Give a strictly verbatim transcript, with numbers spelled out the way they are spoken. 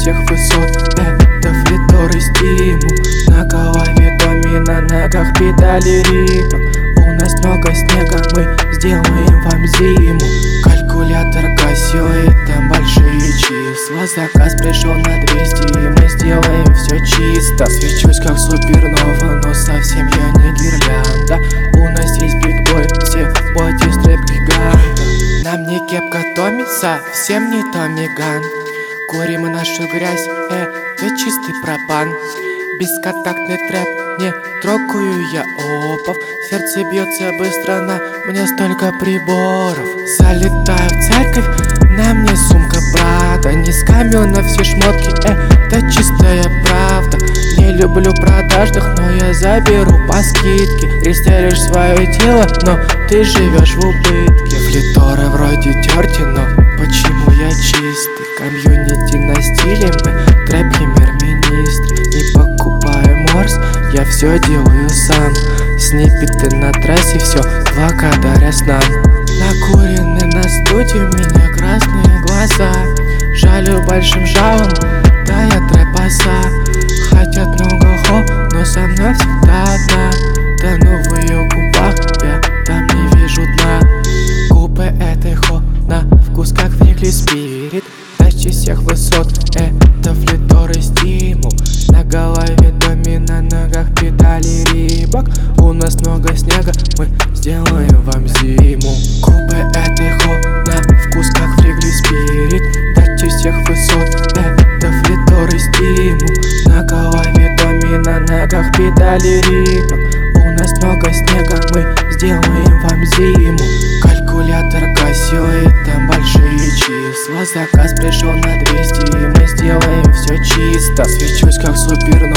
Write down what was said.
всех высот. Это флитор и стимул. На голове домина, на ногах педали ритм. У нас много снега, мы сделаем вам зиму. Калькулятор кассирует там большие числа. Заказ пришел на двести, и мы сделаем все чисто. Свечусь как супернова, но совсем я не гирлянда. У нас есть бигбой, все боти стрэп гиганта. На мне кепка Томми, совсем не Томми Ган. Курим нашу грязь, это чистый пропан. Бесконтактный трэп, не трогаю я опов. Сердце бьется быстро, на мне столько приборов. Залетаю в церковь, на мне сумка Прада. Не с камена все шмотки, это чистая правда. Не люблю продажных, но я заберу по скидке. Рестайлишь свое тело, но ты живешь в убытке. Флиторы вроде терти, но почему я чистый? Комьюнити на стиле, мы трэп премьер-министр. Не покупаю морс, я все делаю сам. Сниппеты на трассе, все благодаря снам. Накуренный на студию, у меня красные глаза. Жалю большим жалом, да я трэпаса. Хотят много хо, но со мной всегда одна. Тону в ее губах, я там не вижу дна. Губы этой хо на вкус как фрикли спирит. Тащи всех высот, это флитор и стимул. На голове домина, на ногах педали рибок. У нас много снега, мы сделаем вам зиму. Губы этой хо на вкус как фрикли спирит. Тащи всех высот, это флитор и стимул. На голове домина, на ногах педали рибок. У нас много снега, мы сделаем вам зиму. Калькулятор кассирует там большие числа. Заказ пришел на двести, и мы сделаем все чисто. Свечусь как супернова.